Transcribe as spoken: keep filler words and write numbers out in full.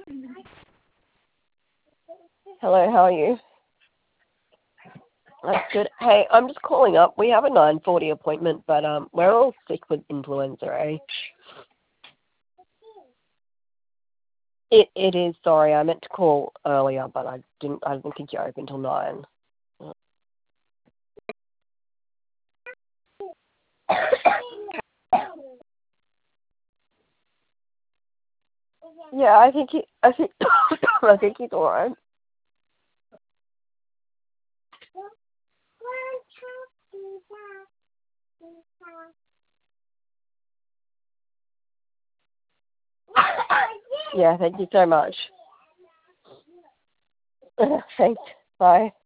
Hello, how are you? That's good. Hey, I'm just calling up. We have a nine forty appointment, but um, we're all sick with influenza, eh? It it is. Sorry, I meant to call earlier, but I didn't. I didn't think you're open till nine. Yeah, I think he. I think. I think he's all right. Yeah, thank you so much. Thanks. Bye.